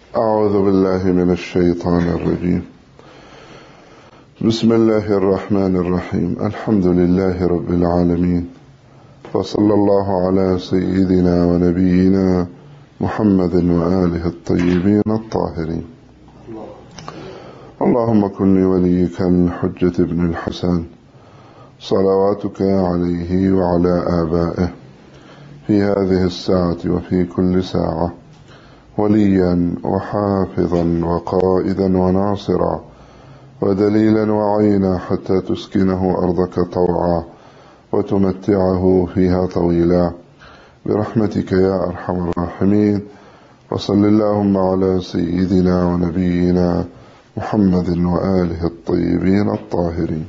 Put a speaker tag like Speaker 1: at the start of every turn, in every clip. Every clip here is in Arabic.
Speaker 1: أعوذ بالله من الشيطان الرجيم. بسم الله الرحمن الرحيم. الحمد لله رب العالمين، وصلى الله على سيدنا ونبينا محمد وآله الطيبين الطاهرين. اللهم كن لوليك الحجة ابن الحسن صلواتك عليه وعلى آبائه في هذه الساعة وفي كل ساعة وليا وحافظا وقائدا وناصرا ودليلا وعينا، حتى تسكنه أرضك طوعا وتمتعه فيها طويلا برحمتك يا أرحم الراحمين. وصل اللهم على سيدنا ونبينا محمد وآله الطيبين الطاهرين.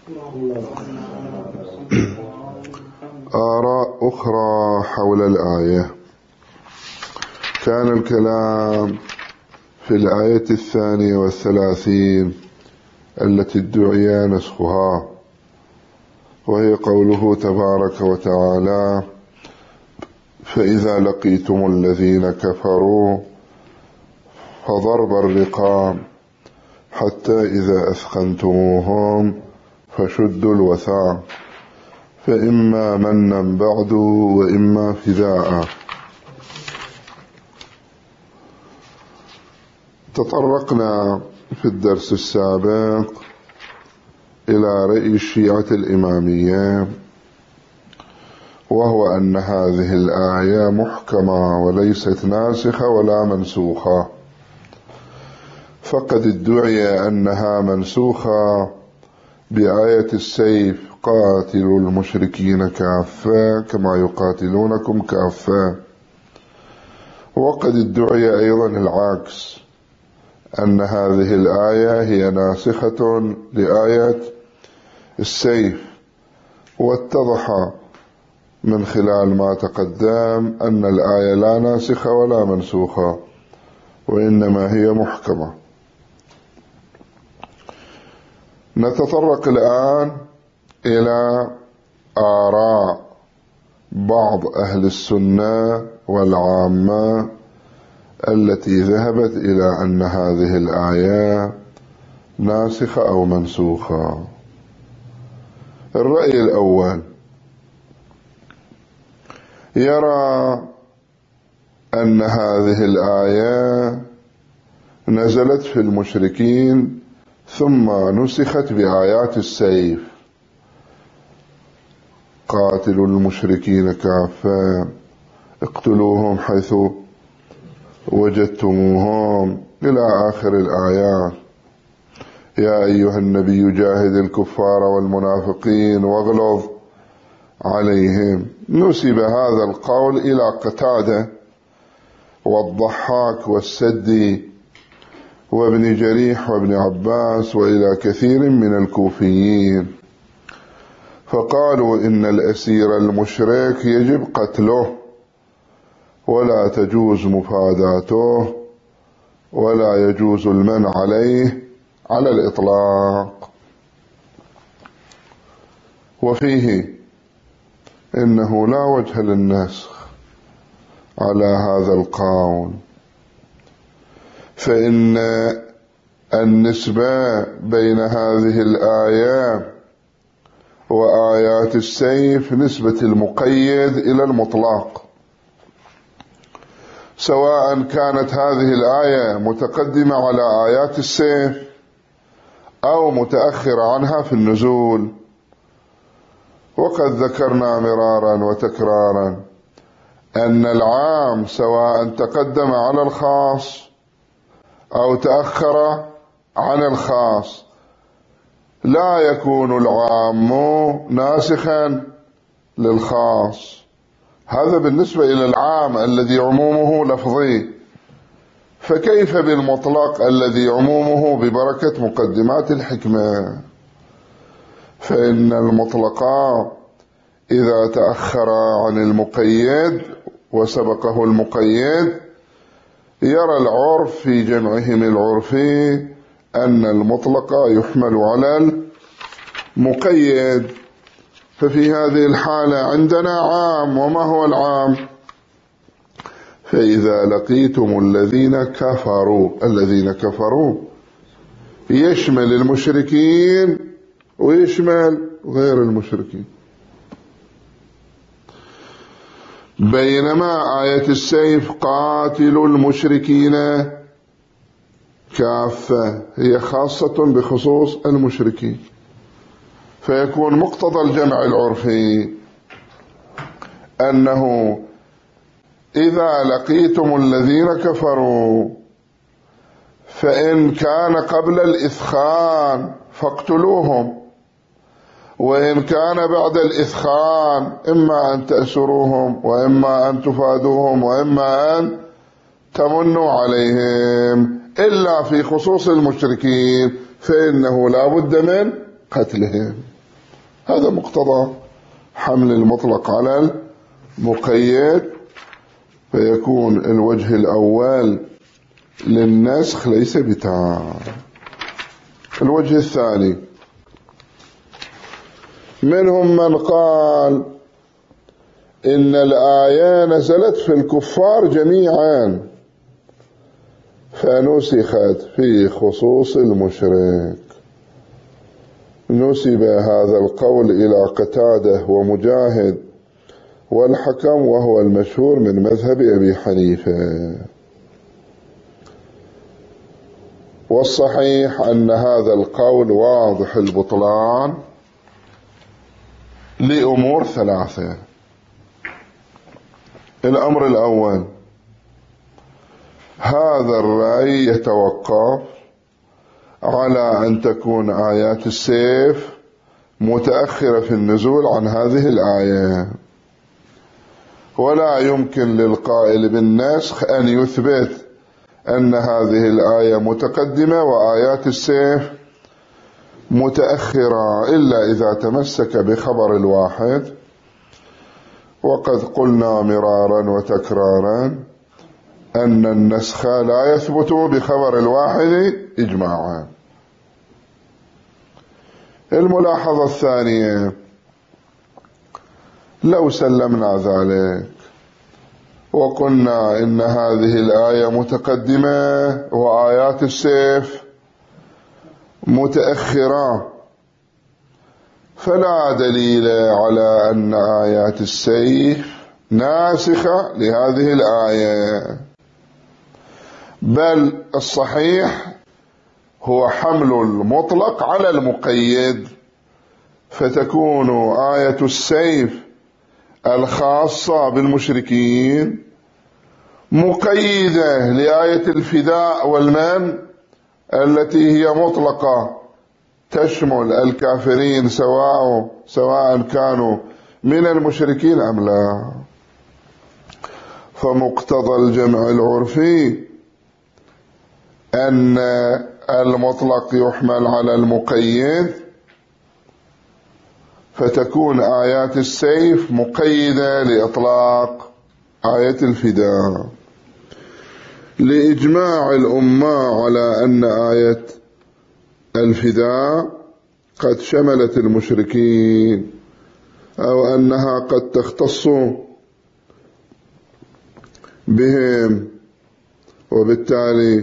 Speaker 1: آراء أخرى حول الآية. كان الكلام في الآية 32 التي ادعي نسخها، وهي قوله تبارك وتعالى: فإذا لقيتم الذين كفروا فضرب الرقاب حتى إذا أثخنتموهم فشدوا الوثاق فإما منا بعد وإما فداء. تطرقنا في الدرس السابق إلى رأي الشيعة الإمامية، وهو أن هذه الآية محكمة وليست ناسخة ولا منسوخة، فقد ادعي أنها منسوخة بآية السيف: قاتلوا المشركين كافة كما يقاتلونكم كافة. وقد ادعي أيضا العكس، أن هذه الآية هي ناسخة لآية السيف، واتضح من خلال ما تقدم أن الآية لا ناسخة ولا منسوخة، وإنما هي محكمة. نتطرق الآن إلى آراء بعض أهل السنة والعامة التي ذهبت إلى أن هذه الآية ناسخة أو منسوخة. الرأي الأول يرى أن هذه الآية نزلت في المشركين ثم نسخت بآيات السيف: قاتلوا المشركين كافة، اقتلوهم حيث وجدتموهم، إلى آخر الآيات. يا أيها النبي جاهد الكفار والمنافقين واغلظ عليهم. نسب هذا القول إلى قتادة والضحاك والسدي وابن جريح وابن عباس وإلى كثير من الكوفيين، فقالوا إن الأسير المشرك يجب قتله ولا تجوز مفاداته ولا يجوز المنع عليه على الإطلاق. وفيه إنه لا وجه للنسخ على هذا القول، فإن النسبة بين هذه الآية وآيات السيف نسبة المقيد إلى المطلق، سواء كانت هذه الآية متقدمة على آيات السيف أو متأخرة عنها في النزول. وقد ذكرنا مرارا وتكرارا أن العام سواء تقدم على الخاص أو تأخر عن الخاص لا يكون العام ناسخا للخاص. هذا بالنسبة إلى العام الذي عمومه لفظي، فكيف بالمطلق الذي عمومه ببركة مقدمات الحكمة؟ فإن المطلقات إذا تأخر عن المقيد وسبقه المقيد يرى العرف في جمعهم العرفي أن المطلق يحمل على المقيد. ففي هذه الحالة عندنا عام. وما هو العام؟ فإذا لقيتم الذين كفروا يشمل المشركين ويشمل غير المشركين. بينما آية السيف قاتلوا المشركين كافة هي خاصة بخصوص المشركين، فيكون مقتضى الجمع العرفي أنه إذا لقيتم الذين كفروا فإن كان قبل الإثخان فاقتلوهم، وإن كان بعد الإثخان إما أن تأسروهم وإما أن تفادوهم وإما أن تمنوا عليهم، إلا في خصوص المشركين فإنه لا بد من قتلهم. هذا مقتضى حمل المطلق على المقيد، فيكون الوجه الأول للنسخ ليس بتام. الوجه الثاني، منهم من قال إن الآية نزلت في الكفار جميعا فنسخت في خصوص المشرك. نسب هذا القول إلى قتادة ومجاهد والحكم، وهو المشهور من مذهب أبي حنيفة. والصحيح أن هذا القول واضح البطلان لأمور ثلاثة. الأمر الأول، هذا الرأي يتوقف على أن تكون آيات السيف متأخرة في النزول عن هذه الآية، ولا يمكن للقائل بالنسخ أن يثبت أن هذه الآية متقدمة وآيات السيف متأخرة إلا إذا تمسك بخبر الواحد. وقد قلنا مرارا وتكرارا أن النسخ لا يثبت بخبر الواحد إجماعا. الملاحظة الثانية، لو سلمنا ذلك وقلنا إن هذه الآية متقدمة وآيات السيف متأخرة، فلا دليل على أن آيات السيف ناسخة لهذه الآية، بل الصحيح هو حمل المطلق على المقيد، فتكون آية السيف الخاصة بالمشركين مقيدة لآية الفداء والمن التي هي مطلقة تشمل الكافرين سواء كانوا من المشركين أم لا. فمقتضى الجمع العرفي أن المطلق يحمل على المقيد، فتكون آيات السيف مقيدة لإطلاق آية الفداء، لإجماع الأمة على أن آية الفداء قد شملت المشركين، أو أنها قد تختص بهم، وبالتالي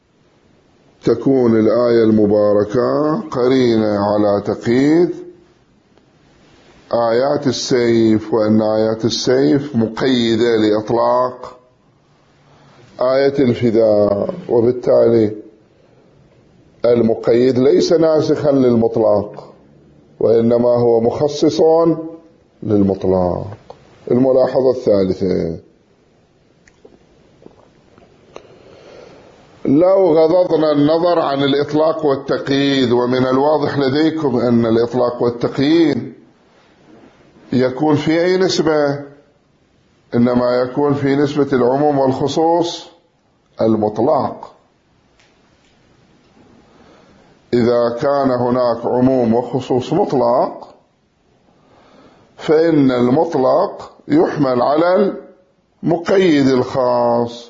Speaker 1: تكون الآية المباركة قرينة على تقييد آيات السيف، وأن آيات السيف مقيدة لإطلاق آية الفداء، وبالتالي المقيد ليس ناسخا للمطلق وإنما هو مخصص للمطلق. الملاحظة الثالثة، لو غضضنا النظر عن الإطلاق والتقييد، ومن الواضح لديكم أن الإطلاق والتقييد يكون في أي نسبة؟ إنما يكون في نسبة العموم والخصوص المطلق. إذا كان هناك عموم وخصوص مطلق فإن المطلق يحمل على المقيد الخاص.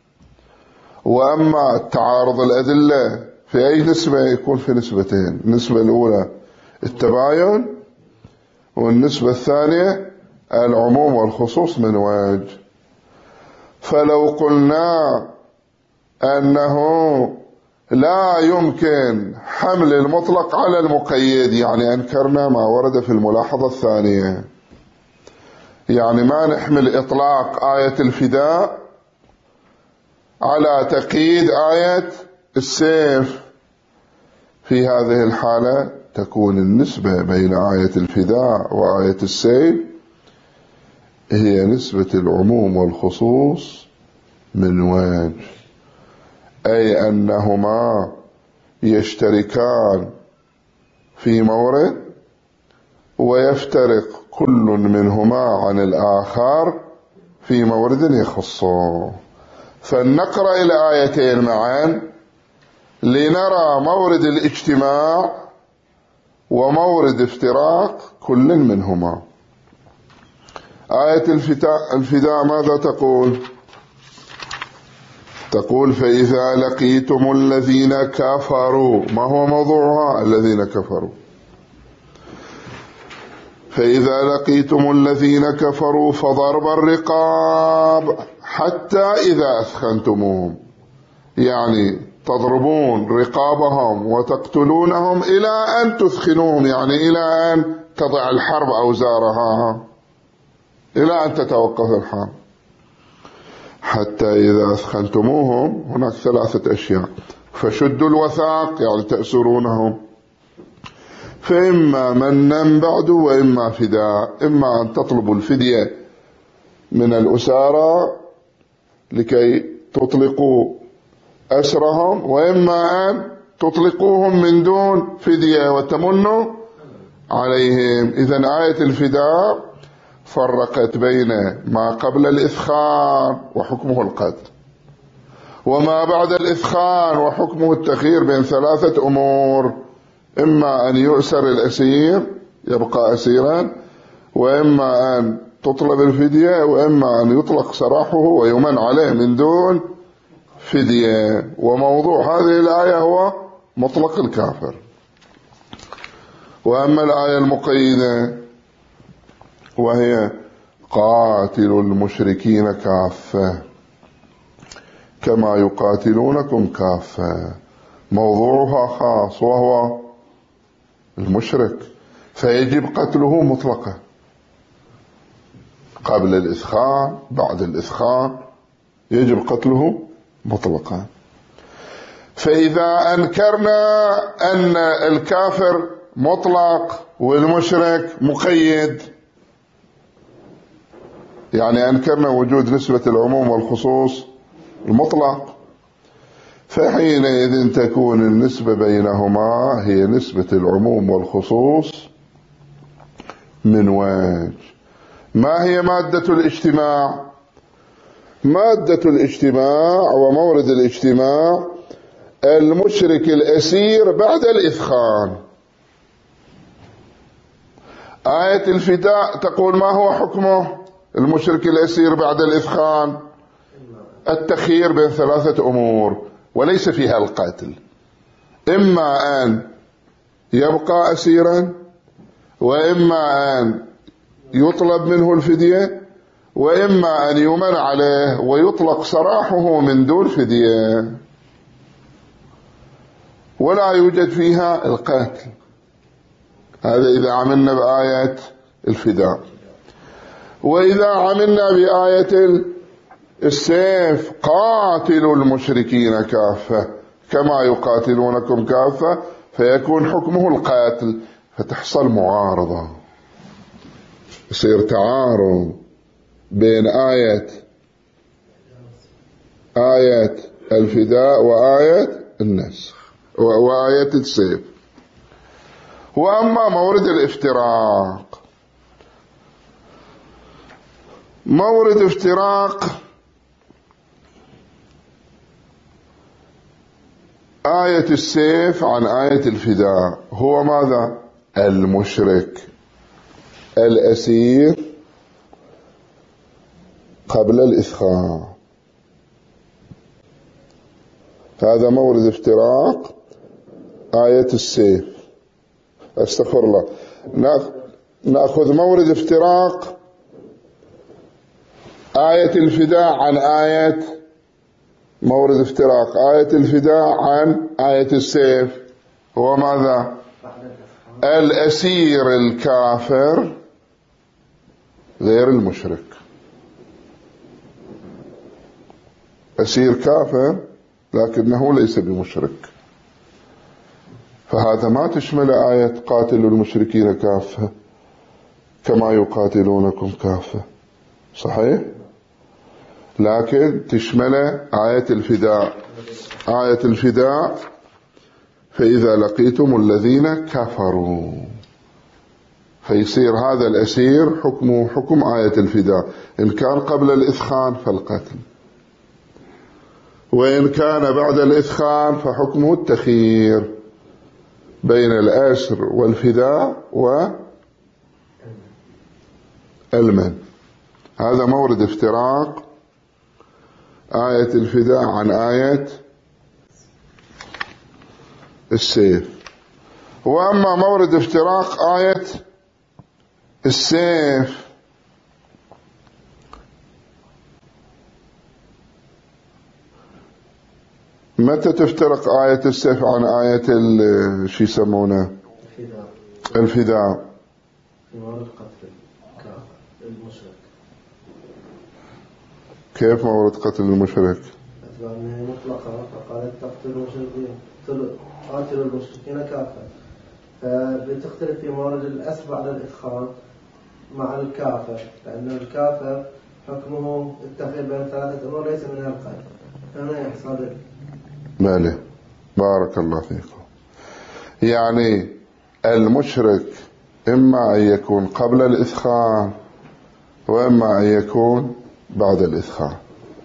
Speaker 1: وأما تعارض الأدلة في أي نسبة؟ يكون في نسبتين، النسبة الأولى التباين، والنسبة الثانية العموم والخصوص من وجه. فلو قلنا أنه لا يمكن حمل المطلق على المقيد، يعني أنكرنا ما ورد في الملاحظة الثانية، يعني ما نحمل إطلاق آية الفداء على تقييد آية السيف. في هذه الحالة تكون النسبة بين آية الفداء وآية السيف هي نسبة العموم والخصوص من وجه، أي أنهما يشتركان في مورد ويفترق كل منهما عن الآخر في مورد يخصه. فلنقرأ الآيتين معا لنرى مورد الاجتماع ومورد افتراق كل منهما. آية الفداء ماذا تقول؟ تقول فإذا لقيتم الذين كفروا. ما هو موضوعها؟ الذين كفروا. فإذا لقيتم الذين كفروا فضرب الرقاب حتى إذا أثخنتموهم، يعني تضربون رقابهم وتقتلونهم إلى أن تثخنوهم، يعني إلى أن تضع الحرب أوزارها، إلى أن تتوقف الحرب. حتى إذا أثخنتموهم هناك ثلاثة أشياء: فشدوا الوثاق يعني تأسرونهم، فإما منا بعد وإما فداء، إما أن تطلبوا الفدية من الأسارى لكي تطلقوا أسرهم، وإما أن تطلقوهم من دون فدية وتمنوا عليهم. إذن آية الفداء فرقت بين ما قبل الإثخان وحكمه القتل، وما بعد الإثخان وحكمه التخيير بين ثلاثة أمور: إما أن يؤسر الأسير يبقى أسيرا، وإما أن تطلب الفدية، وإما أن يطلق سراحه ويمن عليه من دون فدية. وموضوع هذه الآية هو مطلق الكافر. وأما الآية المقيدة وهي قاتل المشركين كافة كما يقاتلونكم كافة، موضوعها خاص وهو المشرك، فيجب قتله مطلقا قبل الإثخان بعد الإثخان يجب قتله مطلقا. فإذا أنكرنا أن الكافر مطلق والمشرك مقيد، يعني أنكرنا وجود نسبة العموم والخصوص المطلق، فحينئذ تكون النسبة بينهما هي نسبة العموم والخصوص من وجه. ما هي مادة الاجتماع؟ مادة الاجتماع ومورد الاجتماع المشرك الأسير بعد الإثخان. آية الفداء تقول ما هو حكمه المشرك الأسير بعد الإثخان؟ التخيير بين ثلاثة أمور وليس فيها القتل: إما أن يبقى أسيرا، وإما أن يطلب منه الفدية، وإما أن يمن عليه ويطلق سراحه من دون فدية، ولا يوجد فيها القتل. هذا إذا عملنا بآية الفداء. وإذا عملنا بآية السيف قاتلوا المشركين كافة كما يقاتلونكم كافة، فيكون حكمه القاتل، فتحصل معارضة، يصير تعارض بين آية الفداء وآية النسخ وآية السيف. وأما مورد الافتراق، مورد افتراق آية السيف عن آية الفداء هو ماذا؟ المشرك الأسير قبل الإثخان. هذا مورد افتراق آية السيف. استغفر الله. نأخذ مورد افتراق آية الفداء عن آية مورد افتراق آية الفداء عن آية السيف هو ماذا؟ الأسير الكافر غير المشرك. أسير كافر لكنه ليس بمشرك، فهذا ما تشمل آية قاتلوا المشركين كافة كما يقاتلونكم كافة، صحيح؟ لكن تشمل آية الفداء. آية الفداء فإذا لقيتم الذين كفروا، فيصير هذا الأسير حكمه حكم آية الفداء، إن كان قبل الإثخان فالقتل، وإن كان بعد الإثخان فحكمه التخيير بين الأسر والفداء والمن. هذا مورد افتراق آية الفداء عن آية السيف. وأما مورد افتراق آية السيف متى تفترق آية السيف عن آية شو يسمونه الفداء؟
Speaker 2: في مورد قتل المشرك.
Speaker 1: كيف مورد قتل المشرك؟
Speaker 2: أنها مطلقة، فقالت تقتلوا المشركين، قاتلوا المشركين كافة، فبتختلف في مورد الأسر بعد الإدخال مع الكافر، لأن الكافر حكمه التفريق بين ثلاثة أمور ليس منها القتل، فهنا يحصل
Speaker 1: ماله. بارك الله فيكم. يعني المشرك إما أن يكون قبل الإثخان وإما أن يكون بعد الإثخان.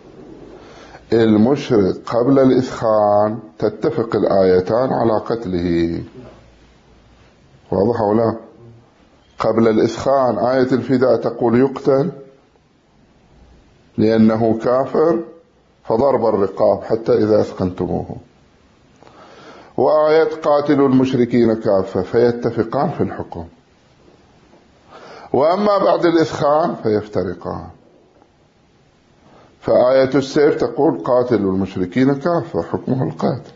Speaker 1: المشرك قبل الإثخان تتفق الآيتان على قتله، واضح أو لا؟ قبل الإثخان آية الفداء تقول يقتل لأنه كافر فضرب الرقاب حتى إذا أثخنتموه، وآية قاتلوا المشركين كافة، فيتفقان في الحكم. وأما بعد الإثخان فيفترقان، فآية السيف تقول قاتلوا المشركين كافة حكمه القتل،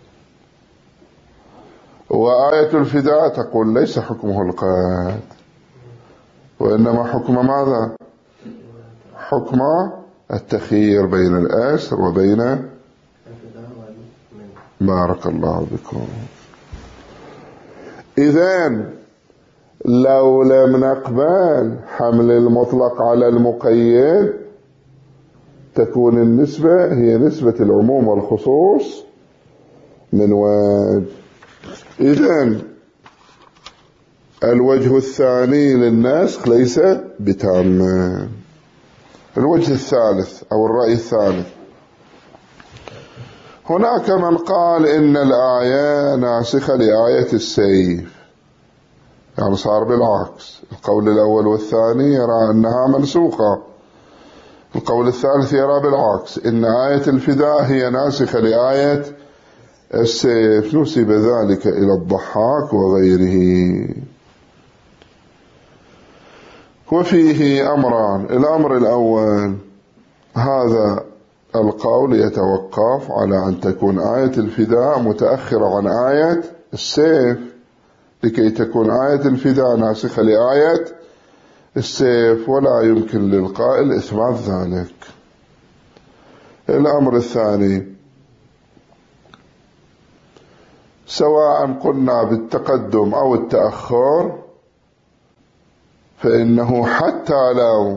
Speaker 1: وآية الفداء تقول ليس حكمه القتل وإنما حكم ماذا؟ حكم التخيير بين الأسر وبين. بارك الله بكم. إذن لو لم نقبل حمل المطلق على المقيد تكون النسبة هي نسبة العموم والخصوص من وجه. إذن الوجه الثاني للنسخ ليس بتام. الوجه الثالث أو الرأي الثالث، هناك من قال إن الآية ناسخة لآية السيف، يعني صار بالعكس، القول الأول والثاني يرى أنها منسوخة، القول الثالث يرى بالعكس، إن آية الفداء هي ناسخة لآية السيف. نسب ذلك إلى الضحاك وغيره. وفيه أمران. الأمر الأول، هذا القول يتوقف على أن تكون آية الفداء متأخرة عن آية السيف، لكي تكون آية الفداء ناسخة لآية السيف، ولا يمكن للقائل إثبات ذلك. الأمر الثاني، سواء قلنا بالتقدم أو التأخر، فإنه حتى لو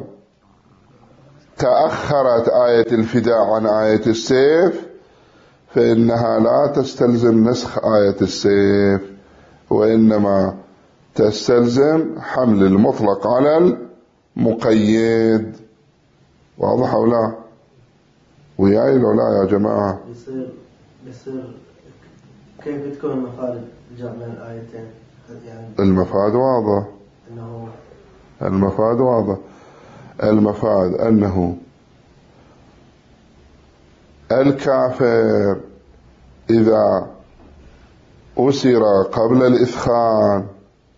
Speaker 1: تأخرت آية الفداء عن آية السيف فإنها لا تستلزم نسخ آية السيف، وإنما تستلزم حمل المطلق على المقيد. واضح أو لا؟ وياي لو لا يا جماعة؟
Speaker 2: بيصير كيف تكون المفاد الجمع بين الآيتين؟ يعني
Speaker 1: المفاد واضح. المفاد واضح. المفاد أنه الكافر إذا أسر قبل الإثخان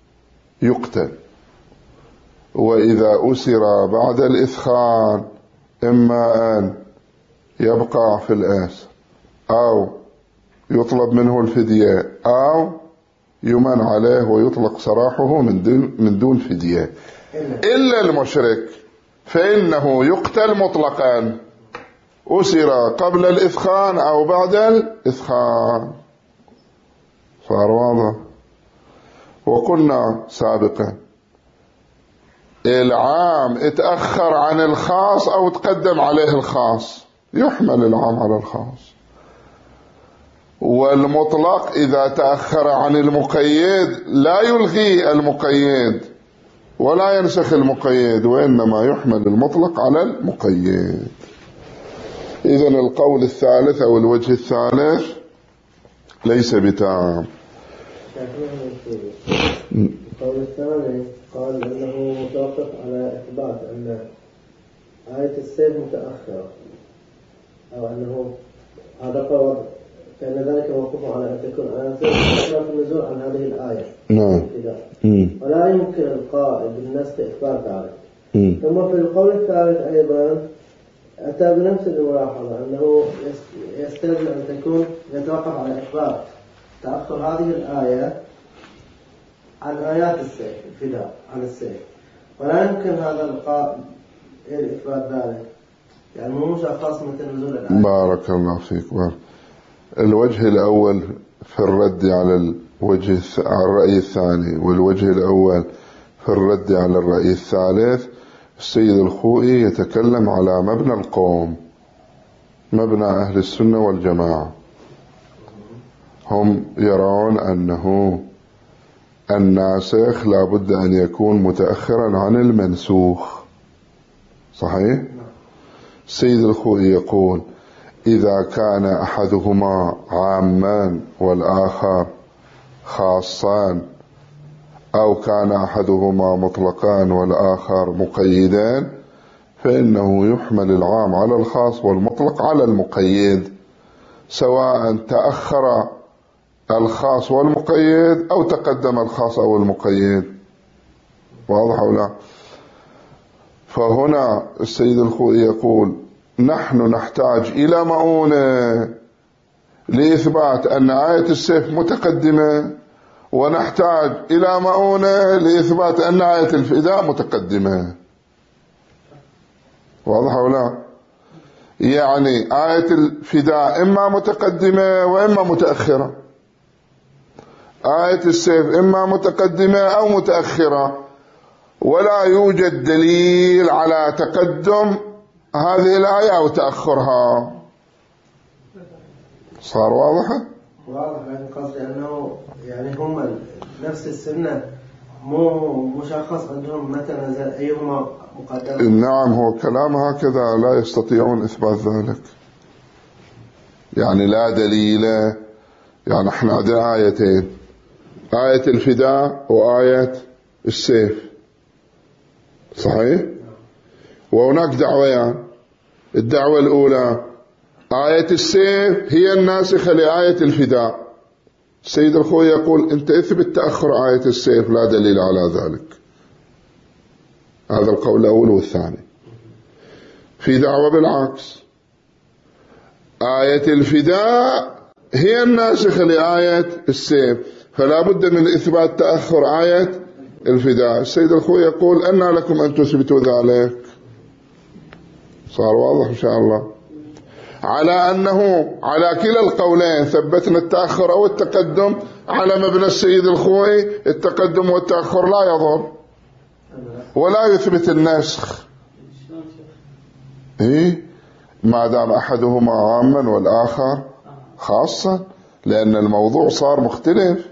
Speaker 1: يقتل، وإذا أسر بعد الإثخان إما أن يبقى في الآسر أو يطلب منه الفدية أو يمن عليه ويطلق سراحه من دون فدية. إلا المشرك فإنه يقتل مطلقا، أسر قبل الإثخان أو بعد الإثخان. صار واضح؟ وقلنا سابقا العام اتأخر عن الخاص أو تقدم عليه الخاص يحمل العام على الخاص، والمطلق إذا تأخر عن المقيد لا يلغي المقيد ولا ينسخ المقيد، وإنما يحمل المطلق على المقيد. إذن القول الثالث أو الوجه الثالث ليس بتام.
Speaker 2: القول الثاني قال أنه متوقف على إثبات أن آية السيف متأخرة، أو أنه هذا قول كان ذلك موقوف على أن تكون آية السيف في النزول عن هذه الآية.
Speaker 1: نعم.
Speaker 2: ولا يمكن القائل بالنسخ إثبات ذلك. ثم في القول الثالث أيضا أتى بنفس الملاحظة أنه يستلزم أن تكون يتوقف على إثبات تأخر هذه الآية عن آيات السيف، الفداء عن السيف، ولا يمكن هذا القائل إثبات ذلك، يعني مو خاص مثل نزول الآية.
Speaker 1: بارك الله فيك. الوجه الأول في الرد على الرأي الثاني، والوجه الأول في الرد على الرأي الثالث. السيد الخوئي يتكلم على مبنى القوم، مبنى أهل السنة والجماعة. هم يرون أنه الناسخ لا بد أن يكون متأخرا عن المنسوخ. صحيح؟ السيد الخوئي يقول إذا كان أحدهما عاما والآخر خاصان، أو كان أحدهما مطلقان والآخر مقيدان، فإنه يحمل العام على الخاص والمطلق على المقيد، سواء تأخر الخاص والمقيد أو تقدم الخاص أو المقيد. واضح أو لا؟ فهنا السيد الخوئي يقول نحن نحتاج إلى مؤونة لإثبات أن آية السيف متقدمة، ونحتاج إلى مؤونة لإثبات أن آية الفداء متقدمة. واضح أو لا؟ يعني آية الفداء إما متقدمة وإما متأخرة، آية السيف إما متقدمة أو متأخرة، ولا يوجد دليل على تقدم هذه الآية أو تأخرها. صار واضحة؟
Speaker 2: واضح، لكن قصدي أنه يعني هم نفس السنة مو مشخص عندهم متى نزل أيهما مقدم.
Speaker 1: نعم، هو كلام هكذا لا يستطيعون إثبات ذلك، يعني لا دليل. يعني احنا عندنا آيتين، آية الفداء وآية السيف، صحيح؟ وهناك دعويان. الدعوة الأولى آية السيف هي الناسخة لآية الفداء. السيد الخوئي يقول أنت اثبت تأخر آية السيف، لا دليل على ذلك. هذا القول الأول. والثاني في دعوة بالعكس، آية الفداء هي الناسخة لآية السيف، فلا بد من إثبات تأخر آية الفداء. السيد الخوئي يقول أن لكم أن تثبتوا ذلك. صار واضح إن شاء الله؟ على أنه على كلا القولين ثبتنا التأخر أو التقدم. على مبنى السيد الخوئي التقدم والتأخر لا يضر ولا يثبت النسخ، ما دام أحدهما عاما والآخر خاصا، لأن الموضوع صار مختلف.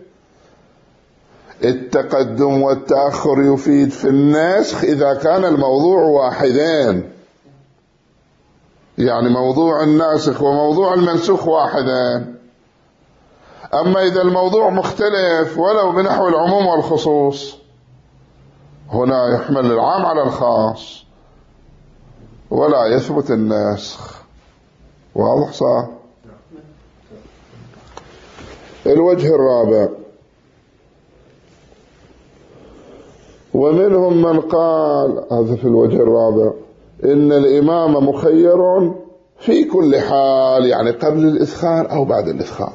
Speaker 1: التقدم والتأخر يفيد في النسخ إذا كان الموضوع واحدين، يعني موضوع الناسخ وموضوع المنسوخ واحدين. أما إذا الموضوع مختلف ولو بنحو العموم والخصوص، هنا يحمل العام على الخاص ولا يثبت النسخ. واضح صح؟ الوجه الرابع، ومنهم من قال، هذا في الوجه الرابع، إن الإمام مخير في كل حال، يعني قبل الإثخان أو بعد الإثخان،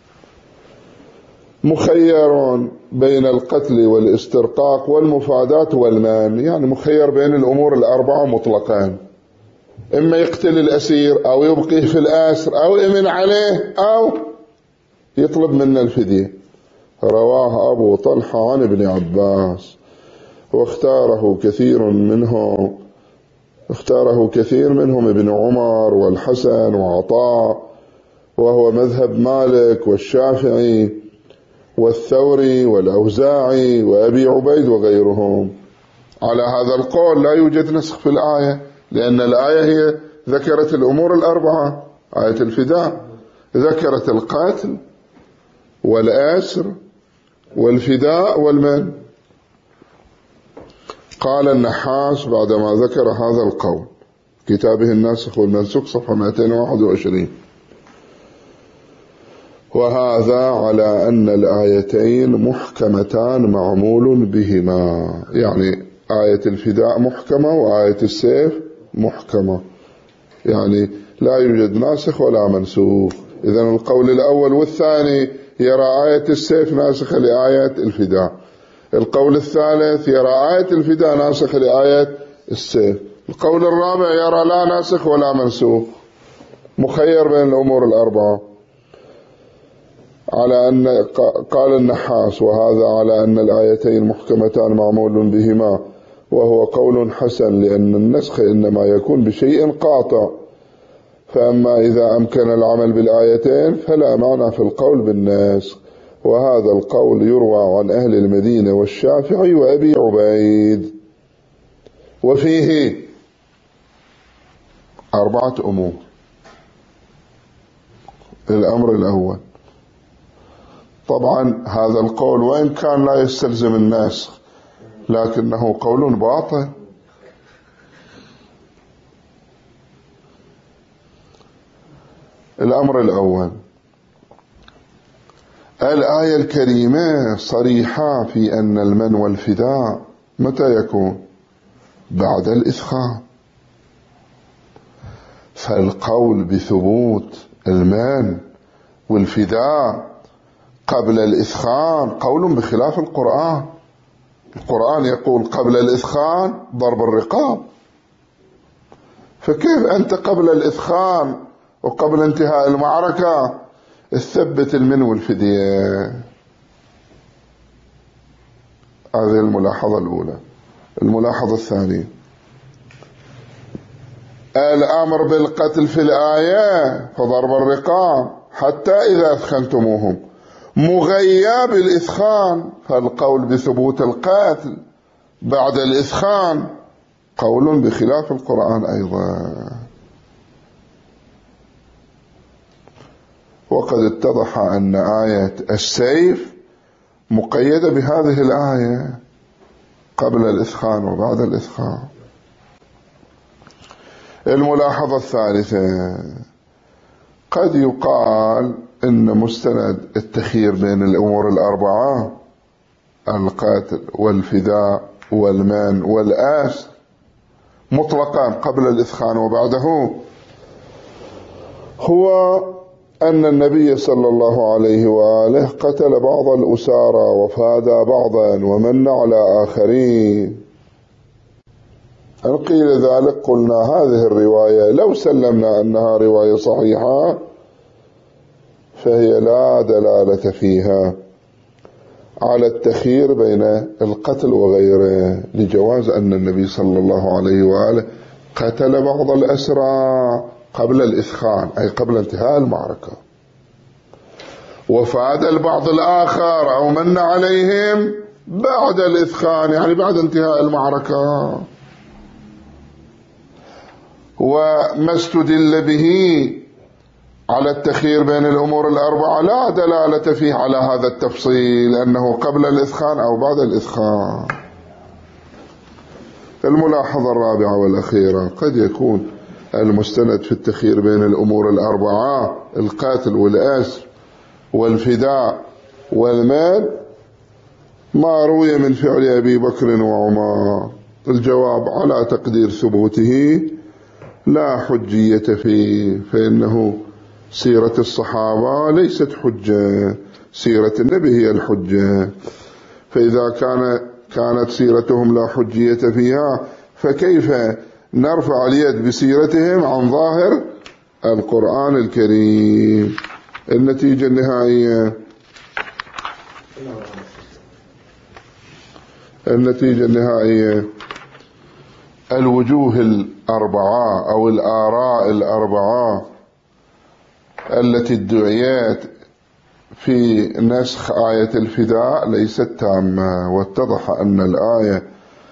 Speaker 1: مخير بين القتل والاسترقاق والمفادات والمان، يعني مخير بين الأمور الأربعة مطلقا، إما يقتل الأسير أو يبقيه في الآسر أو يمن عليه أو يطلب منا الفدية. رواه أبو طلحة عن ابن عباس، واختاره كثير منهم ابن عمر والحسن وعطاء، وهو مذهب مالك والشافعي والثوري والأوزاعي وأبي عبيد وغيرهم. على هذا القول لا يوجد نسخ في الآية، لأن الآية هي ذكرت الأمور الأربعة، آية الفداء ذكرت القتل والآسر والفداء والمن. قال النحاس بعدما ذكر هذا القول، كتابه الناسخ والمنسوخ صفحة 221: وهذا على أن الآيتين محكمتان معمول بهما، يعني آية الفداء محكمة وآية السيف محكمة، يعني لا يوجد ناسخ ولا منسوخ. إذن القول الأول والثاني يرى آية السيف ناسخة لآية الفداء، القول الثالث يرى آية الفداء ناسخة لآية السيف، القول الرابع يرى لا ناسخ ولا منسوخ، مخير بين الأمور الأربعة. على أن قال النحاس: وهذا على أن الآيتين محكمتان معمول بهما، وهو قول حسن، لأن النسخ إنما يكون بشيء قاطع، فأما إذا أمكن العمل بالآيتين فلا معنى في القول بالنسخ. وهذا القول يروى عن أهل المدينة والشافعي وأبي عبيد، وفيه 4 أمور. الأمر الأول، طبعا هذا القول وإن كان لا يستلزم النسخ لكنه قول باطل. الأمر الأول، الآية الكريمة صريحة في أن المن والفداء متى يكون؟ بعد الإثخان، فالقول بثبوت المن والفداء قبل الإثخان قول بخلاف القرآن. القرآن يقول قبل الإثخان ضرب الرقاب، فكيف أنت قبل الإثخان وقبل انتهاء المعركة تثبت المن والفدية؟ هذه الملاحظة الأولى. الملاحظة الثانية، الأمر بالقتل في الآية فضرب الرقاب حتى إذا أثخنتموهم مغياب الإثخان، فالقول بثبوت القتل بعد الإثخان قول بخلاف القرآن أيضا. وقد اتضح أن آية السيف مقيدة بهذه الآية قبل الإثخان وبعد الإثخان. الملاحظة الثالثة، قد يقال إن مستند التخيير بين الأمور الأربعة، القتل والفداء والمان والآس، مطلقا قبل الإثخان وبعده، هو أن النبي صلى الله عليه وآله قتل بعض الأسارى وفادى بعضا ومن على آخرين. أن قيل ذلك قلنا هذه الرواية لو سلمنا أنها رواية صحيحة فهي لا دلالة فيها على التخيير بين القتل وغيره، لجواز أن النبي صلى الله عليه وآله قتل بعض الأسرى قبل الإثخان أي قبل انتهاء المعركة، وفاد البعض الآخر أو من عليهم بعد الإثخان يعني بعد انتهاء المعركة. وما استدل به على التخيير بين الأمور الأربعة لا دلالة فيه على هذا التفصيل أنه قبل الإثخان أو بعد الإثخان. الملاحظة الرابعة والأخيرة، قد يكون المستند في التخيير بين الأمور الأربعة القاتل والأسر والفداء والمال ما روي من فعل أبي بكر وعمر، الجواب على تقدير ثبوته لا حجية فيه، فإنه سيرة الصحابة ليست حجة، سيرة النبي هي الحجة. فإذا كانت سيرتهم لا حجية فيها، فكيف نرفع اليد بسيرتهم عن ظاهر القرآن الكريم؟ النتيجة النهائية الوجوه الأربعة أو الآراء الأربعة التي ادعيت في نسخ آية الفداء ليست تامة، واتضح أن الآية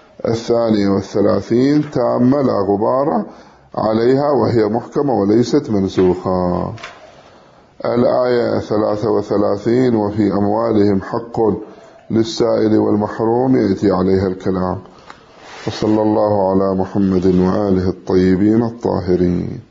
Speaker 1: 32 تامة لا غبار عليها، وهي محكمة وليست منسوخة. الآية 33 وفي أموالهم حق للسائل والمحروم يأتي عليها الكلام. وصلى الله على محمد وآله الطيبين الطاهرين.